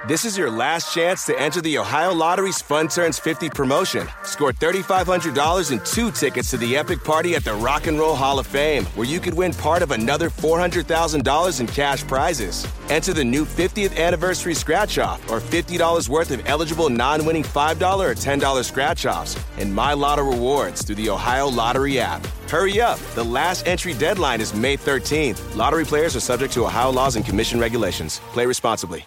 This is your last chance to enter the Ohio Lottery's Fun Turns 50 promotion. Score $3,500 and 2 tickets to the epic party at the Rock and Roll Hall of Fame, where you could win part of another $400,000 in cash prizes. Enter the new 50th anniversary scratch-off or $50 worth of eligible non-winning $5 or $10 scratch-offs and My Lotto rewards through the Ohio Lottery app. Hurry up. The last entry deadline is May 13th. Lottery players are subject to Ohio laws and commission regulations. Play responsibly.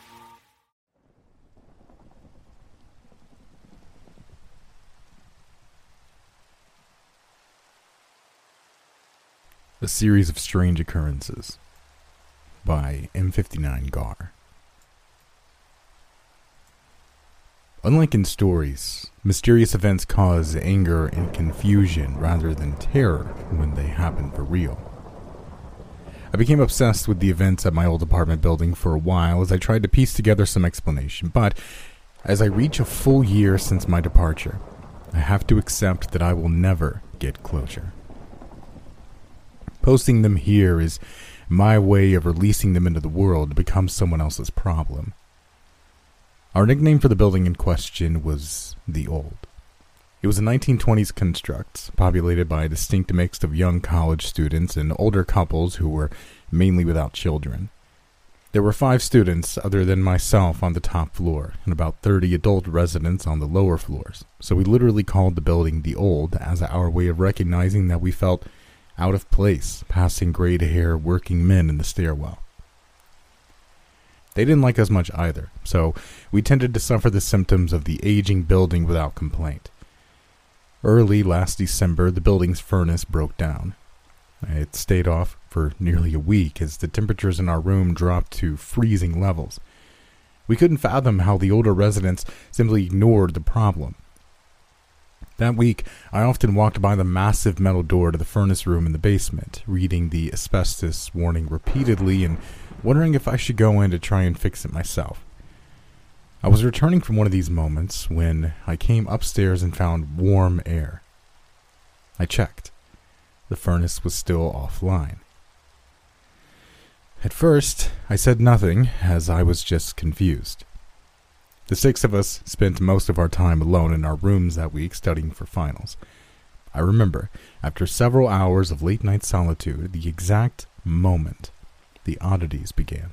A Series of Strange Occurrences by M59 Gar. Unlike in stories, mysterious events cause anger and confusion rather than terror when they happen for real. I became obsessed with the events at my old apartment building for a while as I tried to piece together some explanation, but as I reach a full year since my departure, I have to accept that I will never get closure. Posting them here is my way of releasing them into the world to become someone else's problem. Our nickname for the building in question was The Old. It was a 1920s construct, populated by a distinct mix of young college students and older couples who were mainly without children. There were 5 students other than myself on the top floor, and about 30 adult residents on the lower floors, so we literally called the building The Old as our way of recognizing that we felt out of place, passing gray-haired working men in the stairwell. They didn't like us much either, so we tended to suffer the symptoms of the aging building without complaint. Early last December, the building's furnace broke down. It stayed off for nearly a week as the temperatures in our room dropped to freezing levels. We couldn't fathom how the older residents simply ignored the problem. That week, I often walked by the massive metal door to the furnace room in the basement, reading the asbestos warning repeatedly and wondering if I should go in to try and fix it myself. I was returning from one of these moments when I came upstairs and found warm air. I checked. The furnace was still offline. At first, I said nothing, as I was just confused. The 6 of us spent most of our time alone in our rooms that week studying for finals. I remember, after several hours of late-night solitude, the exact moment the oddities began.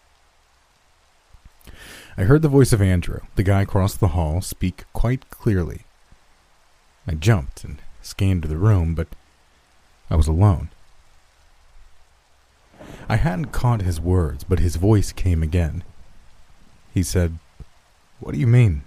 I heard the voice of Andrew, the guy across the hall, speak quite clearly. I jumped and scanned the room, but I was alone. I hadn't caught his words, but his voice came again. He said, "What do you mean?"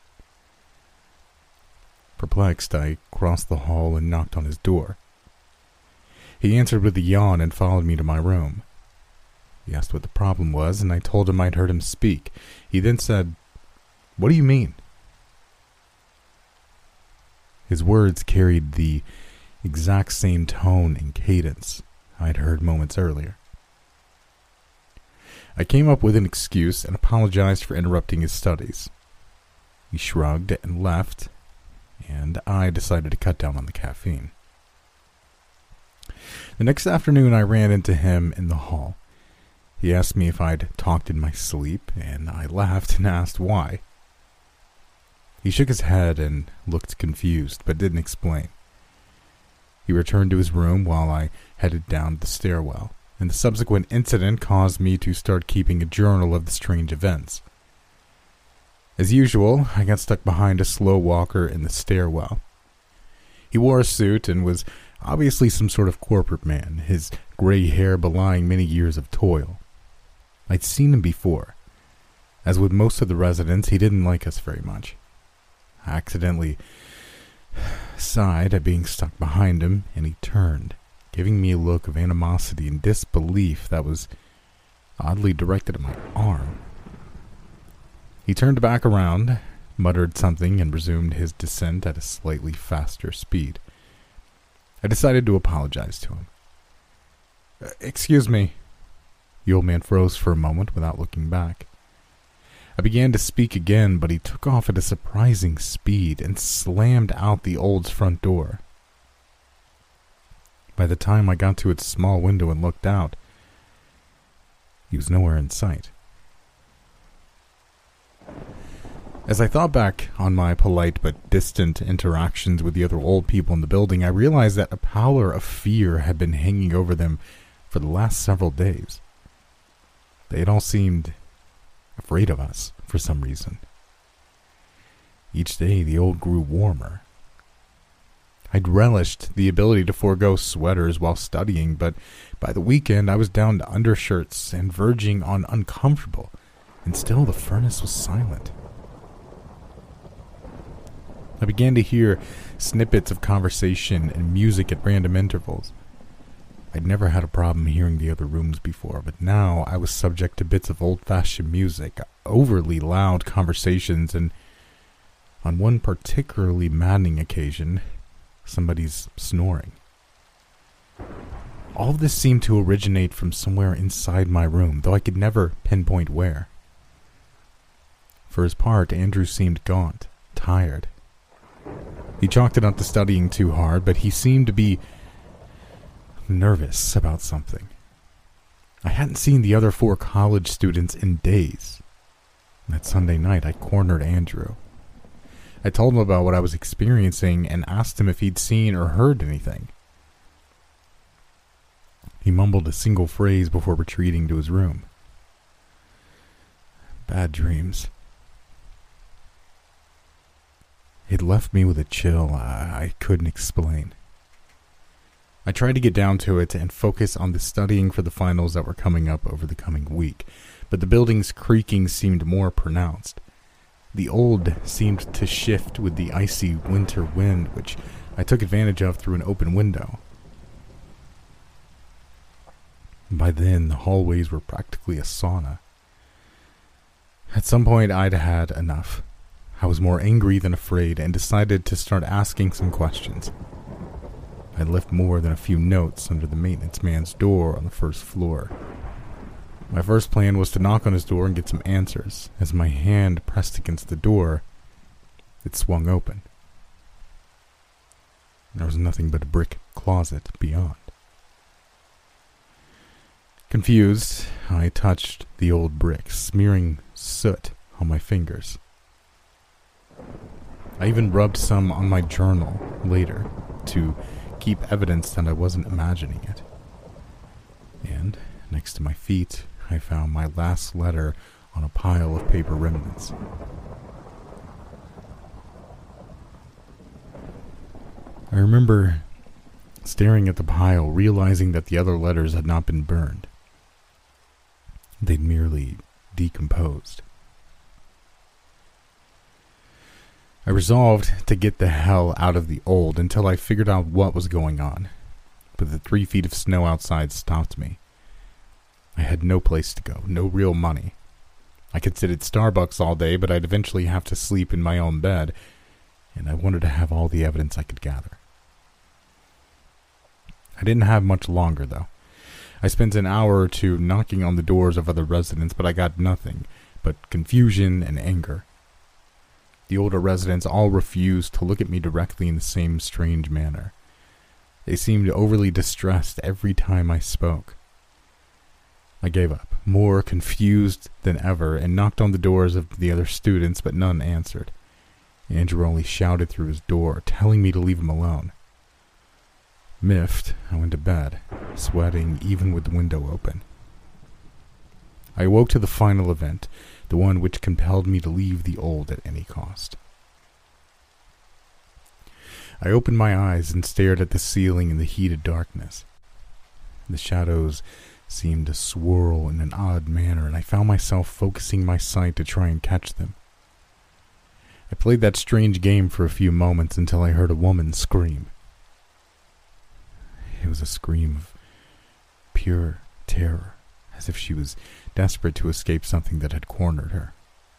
Perplexed, I crossed the hall and knocked on his door. He answered with a yawn and followed me to my room. He asked what the problem was, and I told him I'd heard him speak. He then said, "What do you mean?" His words carried the exact same tone and cadence I'd heard moments earlier. I came up with an excuse and apologized for interrupting his studies. He shrugged and left, and I decided to cut down on the caffeine. The next afternoon, I ran into him in the hall. He asked me if I'd talked in my sleep, and I laughed and asked why. He shook his head and looked confused, but didn't explain. He returned to his room while I headed down the stairwell, and the subsequent incident caused me to start keeping a journal of the strange events. As usual, I got stuck behind a slow walker in the stairwell. He wore a suit and was obviously some sort of corporate man, his gray hair belying many years of toil. I'd seen him before. As with most of the residents, he didn't like us very much. I accidentally sighed at being stuck behind him, and he turned, giving me a look of animosity and disbelief that was oddly directed at my arm. He turned back around, muttered something, and resumed his descent at a slightly faster speed. I decided to apologize to him. "Excuse me." The old man froze for a moment without looking back. I began to speak again, but he took off at a surprising speed and slammed out the Old's front door. By the time I got to its small window and looked out, he was nowhere in sight. As I thought back on my polite but distant interactions with the other old people in the building, I realized that a pallor of fear had been hanging over them for the last several days. They had all seemed afraid of us for some reason. Each day, the old grew warmer. I'd relished the ability to forego sweaters while studying, but by the weekend, I was down to undershirts and verging on uncomfortable, and still the furnace was silent. I began to hear snippets of conversation and music at random intervals. I'd never had a problem hearing the other rooms before, but now I was subject to bits of old-fashioned music, overly loud conversations, and on one particularly maddening occasion, somebody's snoring. All of this seemed to originate from somewhere inside my room, though I could never pinpoint where. For his part, Andrew seemed gaunt, tired. He chalked it up to studying too hard, but he seemed to be nervous about something. I hadn't seen the other 4 college students in days. That Sunday night, I cornered Andrew. I told him about what I was experiencing and asked him if he'd seen or heard anything. He mumbled a single phrase before retreating to his room. Bad dreams. It left me with a chill I couldn't explain. I tried to get down to it and focus on the studying for the finals that were coming up over the coming week, but the building's creaking seemed more pronounced. The old seemed to shift with the icy winter wind, which I took advantage of through an open window. By then, the hallways were practically a sauna. At some point, I'd had enough. I was more angry than afraid and decided to start asking some questions. I'd left more than a few notes under the maintenance man's door on the first floor. My first plan was to knock on his door and get some answers. As my hand pressed against the door, it swung open. There was nothing but a brick closet beyond. Confused, I touched the old bricks, smearing soot on my fingers. I even rubbed some on my journal later to keep evidence that I wasn't imagining it. And next to my feet, I found my last letter on a pile of paper remnants. I remember staring at the pile, realizing that the other letters had not been burned. They'd merely decomposed. I resolved to get the hell out of the old until I figured out what was going on, but the 3 feet of snow outside stopped me. I had no place to go, no real money. I could sit at Starbucks all day, but I'd eventually have to sleep in my own bed, and I wanted to have all the evidence I could gather. I didn't have much longer, though. I spent an hour or 2 knocking on the doors of other residents, but I got nothing but confusion and anger. The older residents all refused to look at me directly in the same strange manner. They seemed overly distressed every time I spoke. I gave up, more confused than ever, and knocked on the doors of the other students, but none answered. Andrew only shouted through his door, telling me to leave him alone. Miffed, I went to bed, sweating even with the window open. I awoke to the final event, the one which compelled me to leave the old at any cost. I opened my eyes and stared at the ceiling in the heated darkness. The shadows seemed to swirl in an odd manner, and I found myself focusing my sight to try and catch them. I played that strange game for a few moments until I heard a woman scream. It was a scream of pure terror, as if she was desperate to escape something that had cornered her.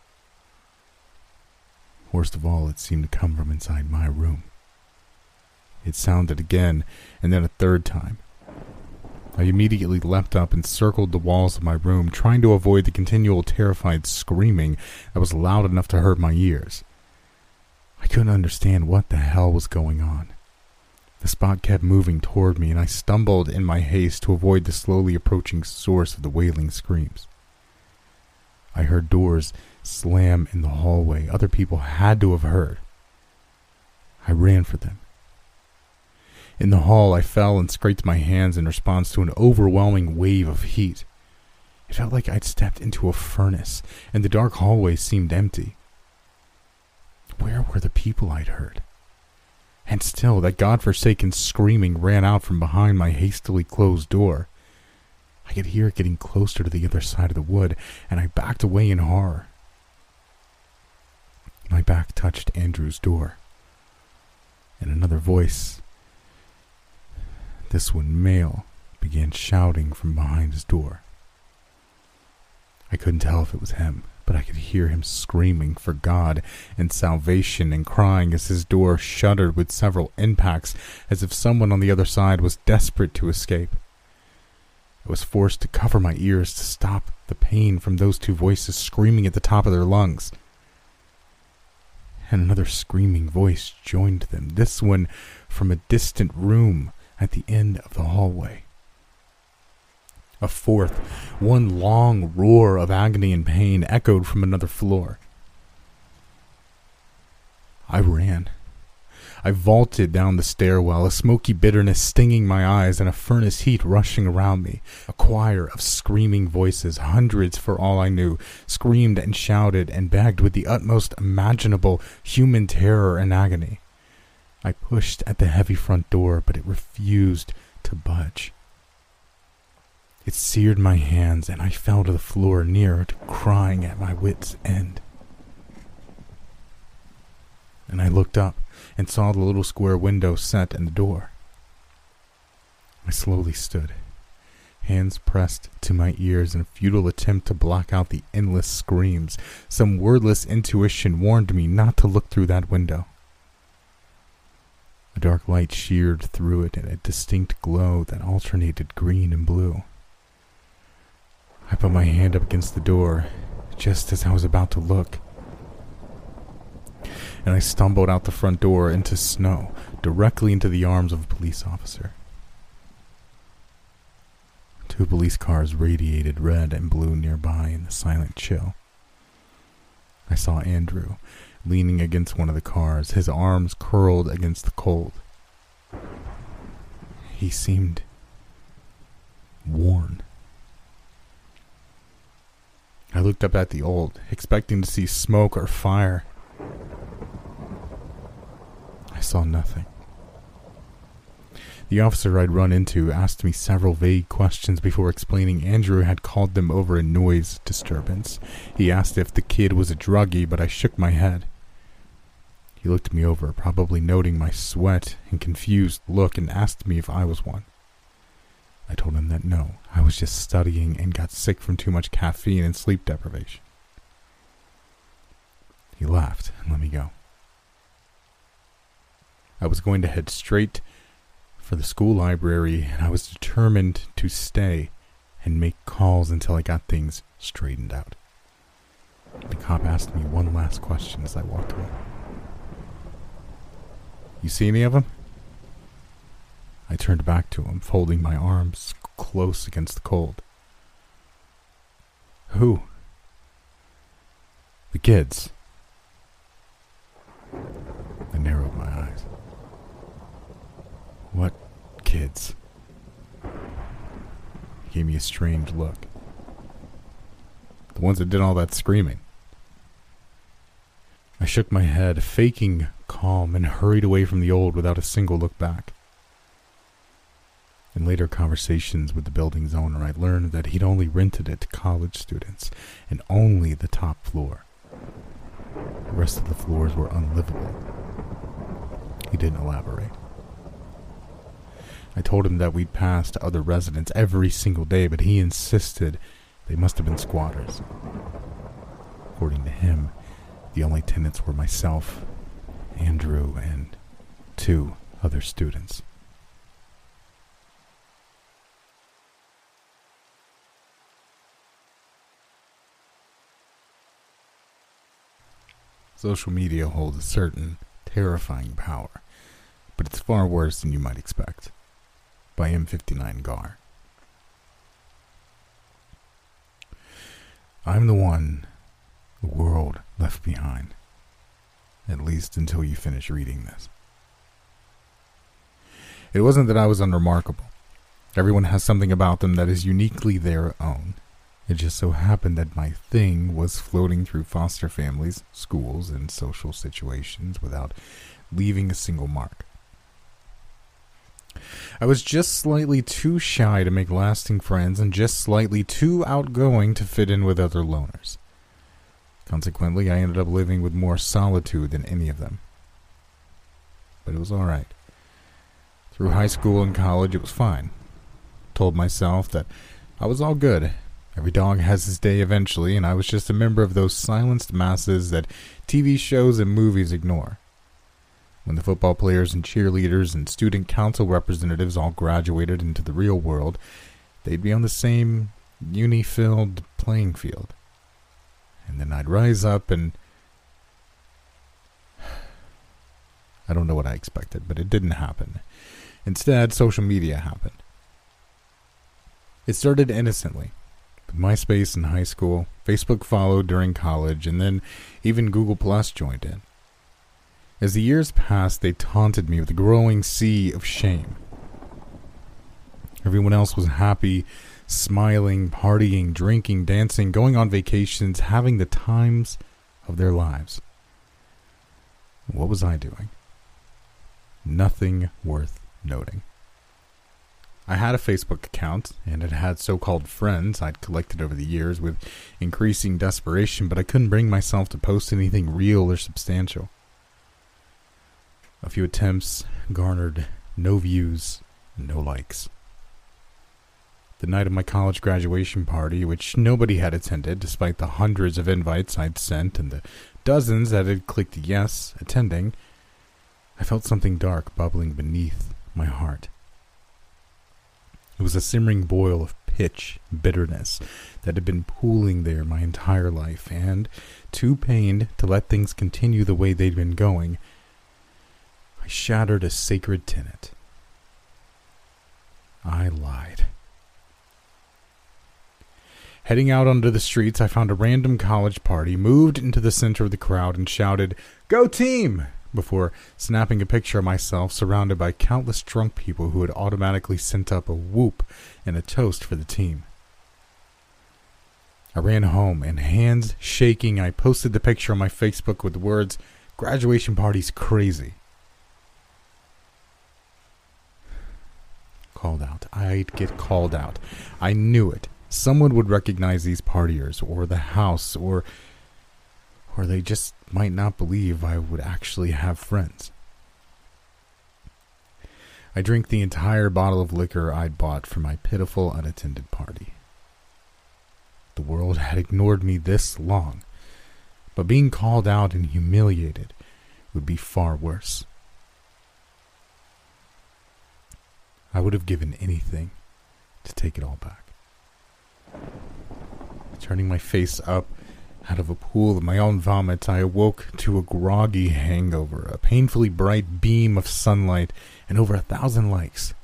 Worst of all, it seemed to come from inside my room. It sounded again, and then a third time. I immediately leapt up and circled the walls of my room, trying to avoid the continual terrified screaming that was loud enough to hurt my ears. I couldn't understand what the hell was going on. The spot kept moving toward me, and I stumbled in my haste to avoid the slowly approaching source of the wailing screams. I heard doors slam in the hallway other people had to have heard. I ran for them. In the hall, I fell and scraped my hands in response to an overwhelming wave of heat. It felt like I'd stepped into a furnace, and the dark hallway seemed empty. Where were the people I'd heard? And still, that godforsaken screaming ran out from behind my hastily closed door. I could hear it getting closer to the other side of the wood, and I backed away in horror. My back touched Andrew's door, and another voice, this one male, began shouting from behind his door. I couldn't tell if it was him, but I could hear him screaming for God and salvation and crying as his door shuddered with several impacts, as if someone on the other side was desperate to escape. I was forced to cover my ears to stop the pain from those two voices screaming at the top of their lungs. And another screaming voice joined them, this one from a distant room at the end of the hallway. A fourth, one long roar of agony and pain echoed from another floor. I ran. I vaulted down the stairwell, a smoky bitterness stinging my eyes and a furnace heat rushing around me. A choir of screaming voices, hundreds for all I knew, screamed and shouted and begged with the utmost imaginable human terror and agony. I pushed at the heavy front door, but it refused to budge. It seared my hands, and I fell to the floor, near to crying at my wits' end. And I looked up and saw the little square window set in the door. I slowly stood, hands pressed to my ears in a futile attempt to block out the endless screams. Some wordless intuition warned me not to look through that window. A dark light sheared through it in a distinct glow that alternated green and blue. I put my hand up against the door just as I was about to look, and I stumbled out the front door into snow, directly into the arms of a police officer. Two police cars radiated red and blue nearby in the silent chill. I saw Andrew leaning against one of the cars, his arms curled against the cold. He seemed worn. I looked up at the old, expecting to see smoke or fire. I saw nothing. The officer I'd run into asked me several vague questions before explaining Andrew had called them over a noise disturbance. He asked if the kid was a druggie, but I shook my head. He looked me over, probably noting my sweat and confused look, and asked me if I was one. I told him that no, I was just studying and got sick from too much caffeine and sleep deprivation. He laughed and let me go. I was going to head straight for the school library, and I was determined to stay and make calls until I got things straightened out. The cop asked me one last question as I walked away. "You see any of them?" I turned back to him, folding my arms close against the cold. "Who?" "The kids." I narrowed my eyes. "What kids?" He gave me a strange look. "The ones that did all that screaming." I shook my head, faking calm, and hurried away from the old without a single look back. In later conversations with the building's owner, I learned that he'd only rented it to college students, and only the top floor. The rest of the floors were unlivable. He didn't elaborate. I told him that we'd passed other residents every single day, but he insisted they must have been squatters. According to him, the only tenants were myself, Andrew, and 2 other students. Social media holds a certain terrifying power, but it's far worse than you might expect. By M59 Gar. I'm the one The World Left Behind. At least until you finish reading this. It wasn't that I was unremarkable. Everyone has something about them that is uniquely their own. It just so happened that my thing was floating through foster families, schools, and social situations without leaving a single mark. I was just slightly too shy to make lasting friends and just slightly too outgoing to fit in with other loners. Consequently, I ended up living with more solitude than any of them. But it was all right. Through high school and college, it was fine. Told myself that I was all good. Every dog has his day eventually, and I was just a member of those silenced masses that TV shows and movies ignore. When the football players and cheerleaders and student council representatives all graduated into the real world, they'd be on the same uni-filled playing field. And then I'd rise up and... I don't know what I expected, but it didn't happen. Instead, social media happened. It started innocently. With MySpace in high school, Facebook followed during college, and then even Google Plus joined in. As the years passed, they taunted me with a growing sea of shame. Everyone else was happy, smiling, partying, drinking, dancing, going on vacations, having the times of their lives. What was I doing? Nothing worth noting. I had a Facebook account, and it had so-called friends I'd collected over the years with increasing desperation, but I couldn't bring myself to post anything real or substantial. A few attempts garnered no views, no likes. The night of my college graduation party, which nobody had attended despite the hundreds of invites I'd sent and the dozens that had clicked yes, attending, I felt something dark bubbling beneath my heart. It was a simmering boil of pitch, bitterness that had been pooling there my entire life, and, too pained to let things continue the way they'd been going, I shattered a sacred tenet. I lied. Heading out onto the streets, I found a random college party, moved into the center of the crowd, and shouted, "Go team!" before snapping a picture of myself surrounded by countless drunk people who had automatically sent up a whoop and a toast for the team. I ran home, and hands shaking, I posted the picture on my Facebook with the words, "Graduation party's crazy." Called out. I'd get called out. I knew it. Someone would recognize these partiers, or the house, or they just might not believe I would actually have friends. I drank the entire bottle of liquor I'd bought for my pitiful unattended party. The world had ignored me this long, but being called out and humiliated would be far worse. I would have given anything to take it all back. Turning my face up out of a pool of my own vomit, I awoke to a groggy hangover, a painfully bright beam of sunlight, and over 1,000 likes.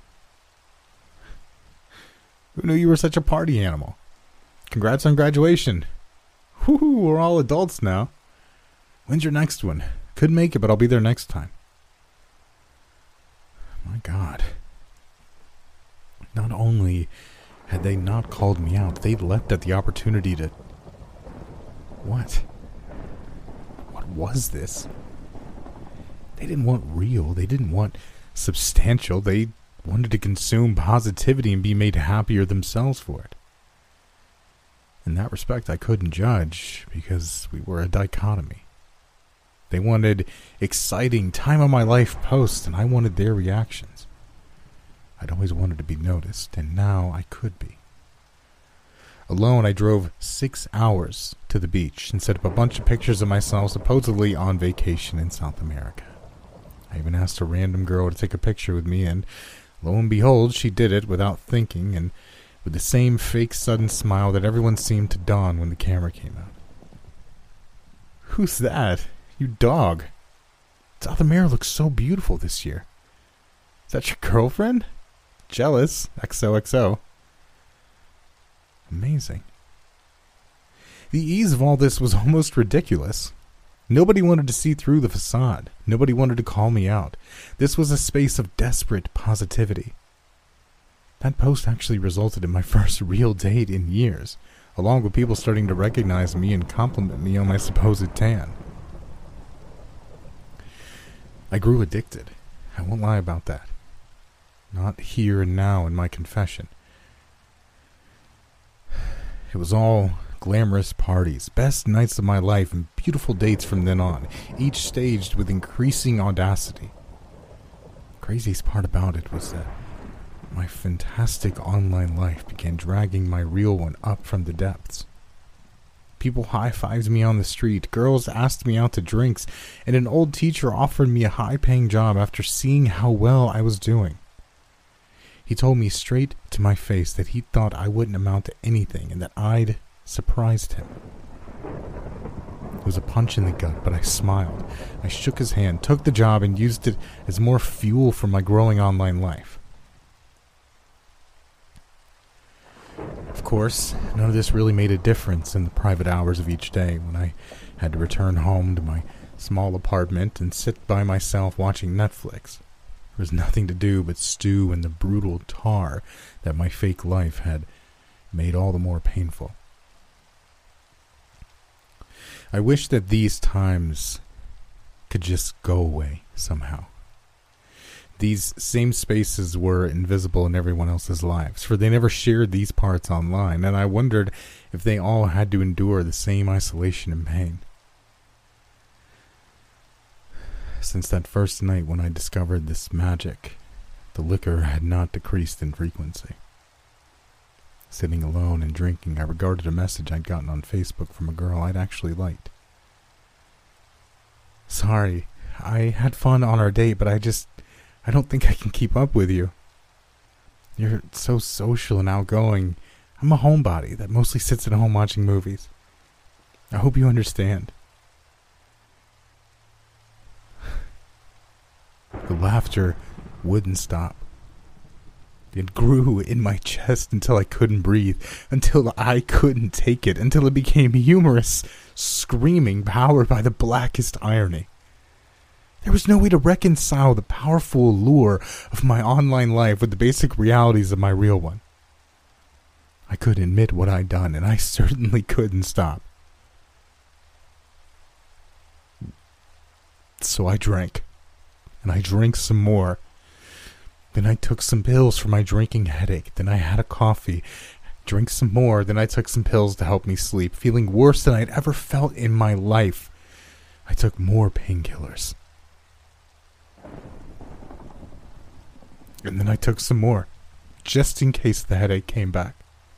Who knew you were such a party animal? Congrats on graduation. Whoo, we're all adults now. When's your next one? Couldn't make it, but I'll be there next time. My God. Not only had they not called me out, they leapt at the opportunity to... What? What was this? They didn't want real. They didn't want substantial. They wanted to consume positivity and be made happier themselves for it. In that respect, I couldn't judge because we were a dichotomy. They wanted exciting, time of my life posts, and I wanted their reactions. I'd always wanted to be noticed, and now I could be. Alone, I drove 6 hours to the beach and set up a bunch of pictures of myself supposedly on vacation in South America. I even asked a random girl to take a picture with me, and lo and behold, she did it without thinking and with the same fake sudden smile that everyone seemed to don when the camera came out. "Who's that? You dog. South America looks so beautiful this year. Is that your girlfriend? Jealous. XOXO. Amazing." The ease of all this was almost ridiculous. Nobody wanted to see through the facade. Nobody wanted to call me out. This was a space of desperate positivity. That post actually resulted in my first real date in years, along with people starting to recognize me and compliment me on my supposed tan. I grew addicted. I won't lie about that. Not here and now in my confession. It was all glamorous parties, best nights of my life, and beautiful dates from then on, each staged with increasing audacity. The craziest part about it was that my fantastic online life began dragging my real one up from the depths. People high-fived me on the street, girls asked me out to drinks, and an old teacher offered me a high-paying job after seeing how well I was doing. He told me straight to my face that he thought I wouldn't amount to anything and that I'd surprised him. It was a punch in the gut, but I smiled. I shook his hand, took the job, and used it as more fuel for my growing online life. Of course, none of this really made a difference in the private hours of each day when I had to return home to my small apartment and sit by myself watching Netflix. There was nothing to do but stew in the brutal tar that my fake life had made all the more painful. I wish that these times could just go away somehow. These same spaces were invisible in everyone else's lives, for they never shared these parts online, and I wondered if they all had to endure the same isolation and pain. Since that first night when I discovered this magic, the liquor had not decreased in frequency. Sitting alone and drinking, I regarded a message I'd gotten on Facebook from a girl I'd actually liked. "Sorry, I had fun on our date, but I don't think I can keep up with you. You're so social and outgoing. I'm a homebody that mostly sits at home watching movies. I hope you understand." The laughter wouldn't stop. It grew in my chest until I couldn't breathe, until I couldn't take it, until it became humorous, screaming, powered by the blackest irony. There was no way to reconcile the powerful allure of my online life with the basic realities of my real one. I couldn't admit what I'd done, and I certainly couldn't stop. So I drank, and I drank some more. Then I took some pills for my drinking headache. Then I had a coffee, drank some more. Then I took some pills to help me sleep, feeling worse than I'd ever felt in my life. I took more painkillers. And then I took some more, just in case the headache came back.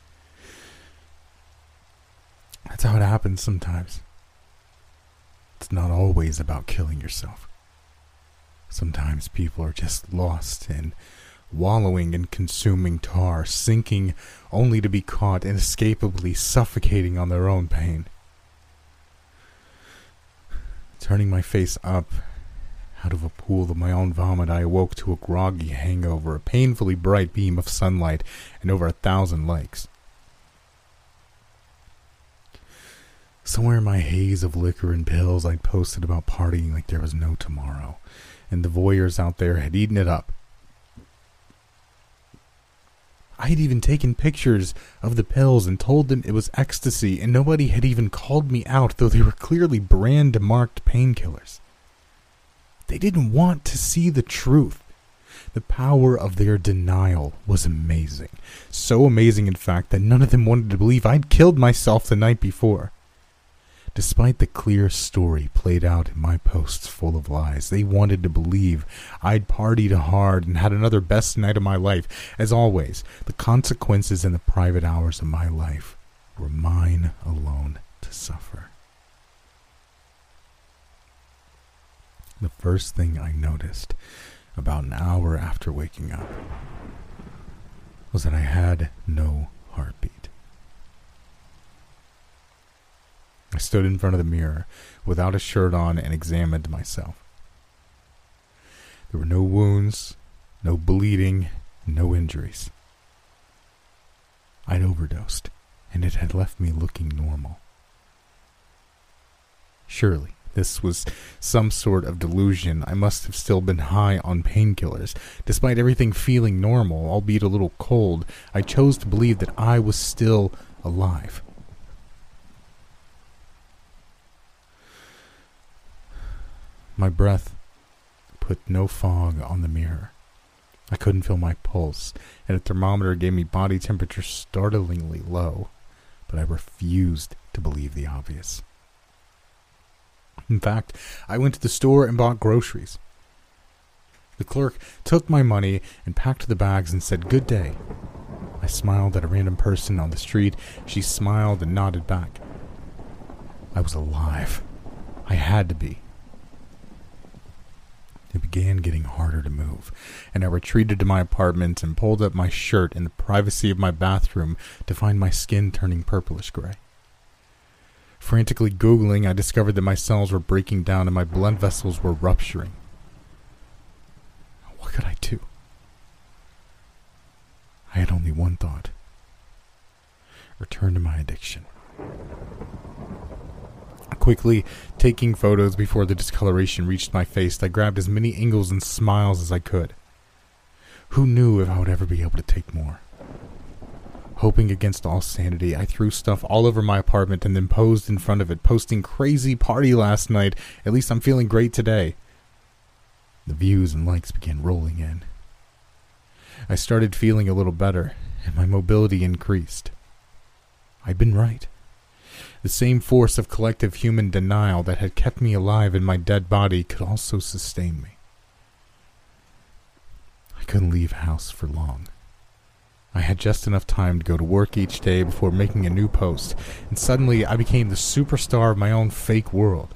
That's how it happens sometimes. It's not always about killing yourself. Sometimes people are just lost in wallowing in consuming tar, sinking only to be caught inescapably suffocating on their own pain. Turning my face up out of a pool of my own vomit, I awoke to a groggy hangover, a painfully bright beam of sunlight, and over 1,000 likes. Somewhere in my haze of liquor and pills, I'd posted about partying like there was no tomorrow, and the voyeurs out there had eaten it up. I had even taken pictures of the pills and told them it was ecstasy, and nobody had even called me out, though they were clearly brand-marked painkillers. They didn't want to see the truth. The power of their denial was amazing. So amazing, in fact, that none of them wanted to believe I'd killed myself the night before. Despite the clear story played out in my posts full of lies, they wanted to believe I'd partied hard and had another best night of my life. As always, the consequences in the private hours of my life were mine alone to suffer. The first thing I noticed about an hour after waking up was that I had no heartbeat. I stood in front of the mirror without a shirt on and examined myself. There were no wounds, no bleeding, no injuries. I'd overdosed, and it had left me looking normal. Surely, this was some sort of delusion. I must have still been high on painkillers. Despite everything feeling normal, albeit a little cold, I chose to believe that I was still alive. My breath put no fog on the mirror. I couldn't feel my pulse, and a thermometer gave me body temperature startlingly low, but I refused to believe the obvious. In fact, I went to the store and bought groceries. The clerk took my money and packed the bags and said, "Good day." I smiled at a random person on the street. She smiled and nodded back. I was alive. I had to be. It began getting harder to move, and I retreated to my apartment and pulled up my shirt in the privacy of my bathroom to find my skin turning purplish gray. Frantically Googling, I discovered that my cells were breaking down and my blood vessels were rupturing. What could I do? I had only one thought: return to my addiction. Quickly taking photos before the discoloration reached my face, I grabbed as many angles and smiles as I could. Who knew if I would ever be able to take more? Hoping against all sanity, I threw stuff all over my apartment and then posed in front of it, posting "Crazy party last night. At least I'm feeling great today." The views and likes began rolling in. I started feeling a little better, and my mobility increased. I'd been right. The same force of collective human denial that had kept me alive in my dead body could also sustain me. I couldn't leave house for long. I had just enough time to go to work each day before making a new post, and suddenly I became the superstar of my own fake world.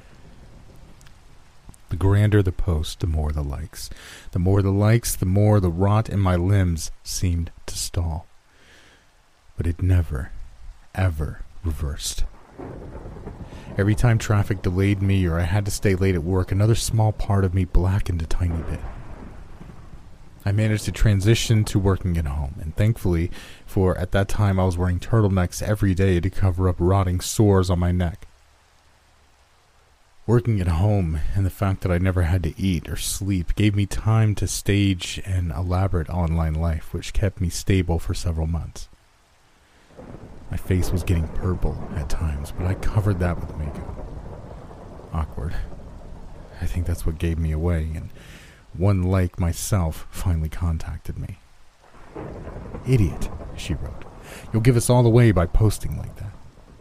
The grander the post, the more the likes. The more the likes, the more the rot in my limbs seemed to stall. But it never, ever reversed. Every time traffic delayed me or I had to stay late at work, another small part of me blackened a tiny bit. I managed to transition to working at home, and thankfully, for at that time I was wearing turtlenecks every day to cover up rotting sores on my neck. Working at home and the fact that I never had to eat or sleep gave me time to stage an elaborate online life, which kept me stable for several months. My face was getting purple at times, but I covered that with makeup. Awkward. I think that's what gave me away, and one like myself finally contacted me. "Idiot," she wrote. "You'll give us all away by posting like that."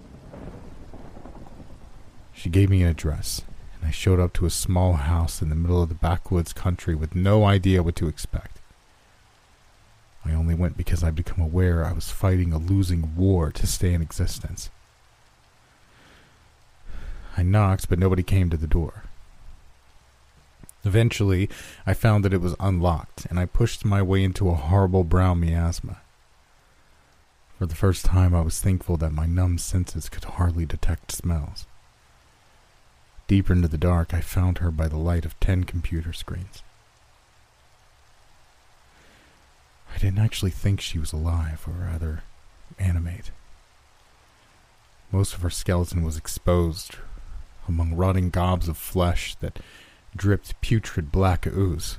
She gave me an address, and I showed up to a small house in the middle of the backwoods country with no idea what to expect. I only went because I'd become aware I was fighting a losing war to stay in existence. I knocked, but nobody came to the door. Eventually, I found that it was unlocked, and I pushed my way into a horrible brown miasma. For the first time, I was thankful that my numb senses could hardly detect smells. Deeper into the dark, I found her by the light of 10 computer screens. I didn't actually think she was alive, or rather, animate. Most of her skeleton was exposed among rotting gobs of flesh that dripped putrid black ooze.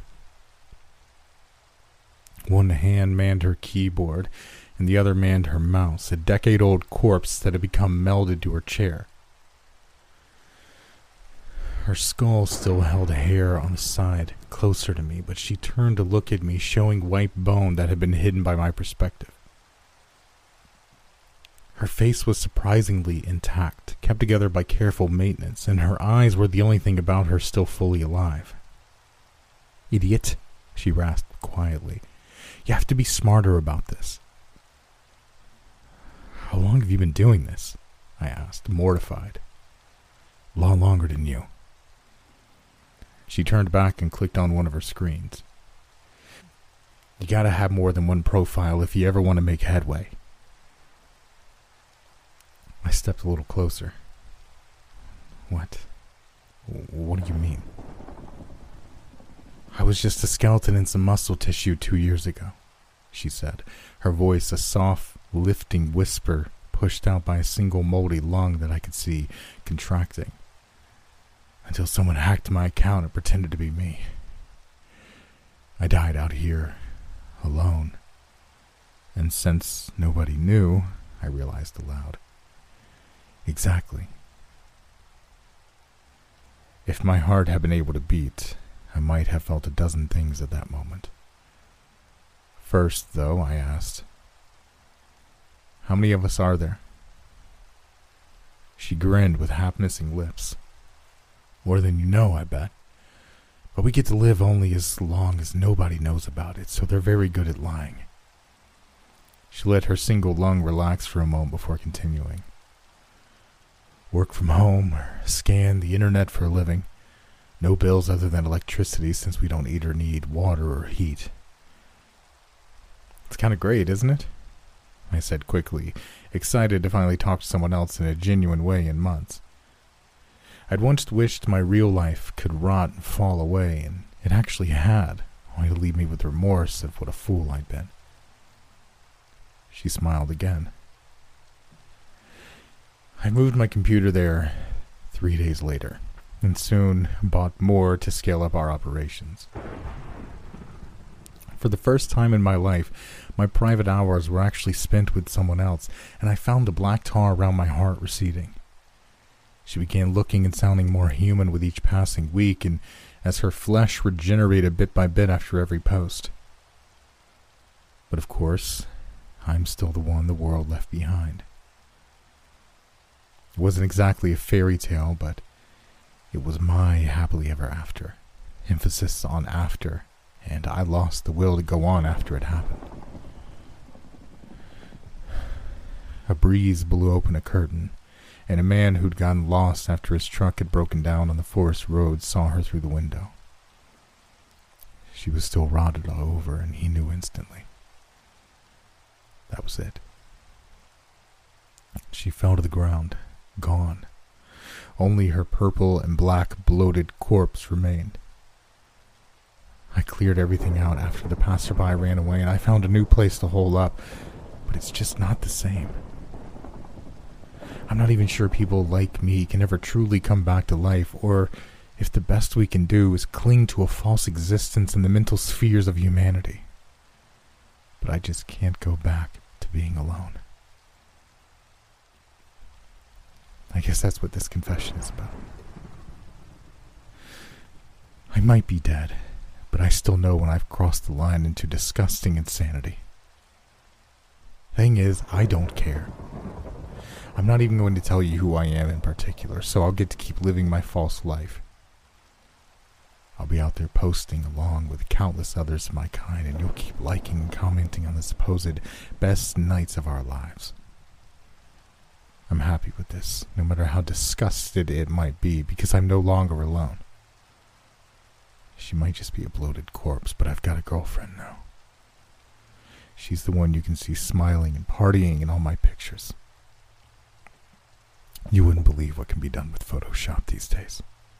One hand manned her keyboard, and the other manned her mouse, a decade-old corpse that had become melded to her chair. Her skull still held hair on the side, closer to me, but she turned to look at me, showing white bone that had been hidden by my perspective. Her face was surprisingly intact, kept together by careful maintenance, and her eyes were the only thing about her still fully alive. "Idiot," she rasped quietly. "You have to be smarter about this." "How long have you been doing this?" I asked, mortified. "A lot longer than you." She turned back and clicked on one of her screens. "You gotta have more than one profile if you ever want to make headway." I stepped a little closer. What? What do you mean? "I was just a skeleton and some muscle tissue 2 years ago," she said, her voice a soft, lifting whisper pushed out by a single moldy lung that I could see contracting. until someone hacked my account and pretended to be me. I died out here, alone. And since nobody knew, I realized aloud. Exactly. If my heart had been able to beat, I might have felt a dozen things at that moment. First, though, I asked, "How many of us are there?" She grinned with half-missing lips. "More than you know, I bet. But we get to live only as long as nobody knows about it, so they're very good at lying." She let her single lung relax for a moment before continuing. "Work from home or scan the internet for a living. No bills other than electricity since we don't eat or need water or heat." "It's kind of great, isn't it?" I said quickly, excited to finally talk to someone else in a genuine way in months. I'd once wished my real life could rot and fall away, and it actually had, only to leave me with remorse of what a fool I'd been. She smiled again. I moved my computer there 3 days later, and soon bought more to scale up our operations. For the first time in my life, my private hours were actually spent with someone else, and I found the black tar around my heart receding. She began looking and sounding more human with each passing week, and as her flesh regenerated bit by bit after every post. But of course, I'm still the one the world left behind. It wasn't exactly a fairy tale, but it was my happily ever after. Emphasis on after, and I lost the will to go on after it happened. A breeze blew open a curtain, and a man who'd gotten lost after his truck had broken down on the forest road saw her through the window. She was still rotted all over, and he knew instantly. That was it. She fell to the ground, gone. Only her purple and black bloated corpse remained. I cleared everything out after the passerby ran away, and I found a new place to hole up, but it's just not the same. I'm not even sure people like me can ever truly come back to life, or if the best we can do is cling to a false existence in the mental spheres of humanity. But I just can't go back to being alone. I guess that's what this confession is about. I might be dead, but I still know when I've crossed the line into disgusting insanity. Thing is, I don't care. I'm not even going to tell you who I am in particular, so I'll get to keep living my false life. I'll be out there posting along with countless others of my kind, and you'll keep liking and commenting on the supposed best nights of our lives. I'm happy with this, no matter how disgusted it might be, because I'm no longer alone. She might just be a bloated corpse, but I've got a girlfriend now. She's the one you can see smiling and partying in all my pictures. You wouldn't believe what can be done with Photoshop these days.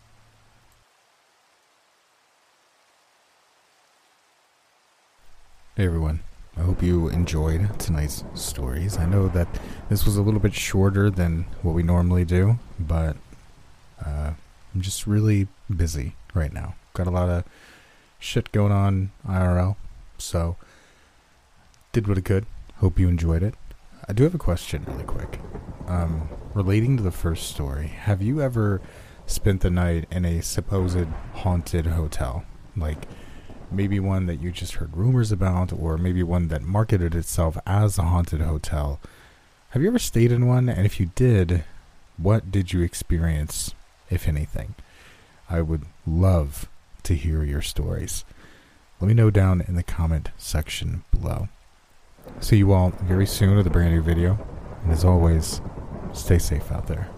Hey everyone, I hope you enjoyed tonight's stories. I know that this was a little bit shorter than what we normally do, but I'm just really busy right now. Got a lot of shit going on IRL, so did what I could. Hope you enjoyed it. I do have a question really quick. Relating to the first story, have you ever spent the night in a supposed haunted hotel? Like, maybe one that you just heard rumors about, or maybe one that marketed itself as a haunted hotel. Have you ever stayed in one? And if you did, what did you experience, if anything? I would love to hear your stories. Let me know down in the comment section below. See you all very soon with a brand new video. And as always, stay safe out there.